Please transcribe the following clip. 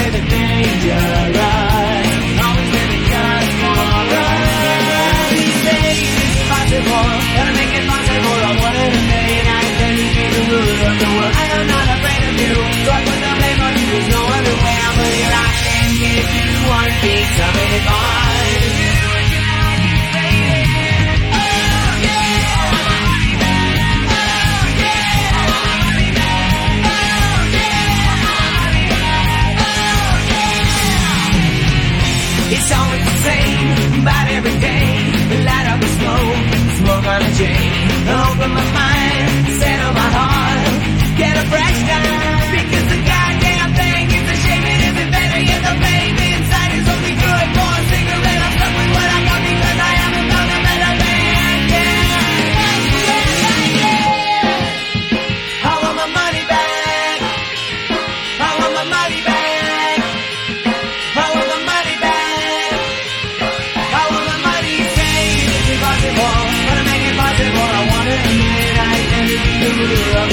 with a dangerous, always living just for us. These days it's impossible, gotta make it possible. I'm one in a million, I intend to be the ruler of the world. I am not afraid of you, so I put the blame on you. There's no other way, I'll put it right and give you one piece of advice. It's always the same, about every day. Light up the smoke on a chain. Open my mind, settle my heart, get a fresh start. Because the goddamn thing is a shame, it isn't better yet. The baby inside is only good for a cigarette. I'm stuck with what I got because I haven't found a better man. Yeah. I want my money back. I want my money back. I want my money back. Impossible, gonna make it possible. I want it, and I intend to be the ruler of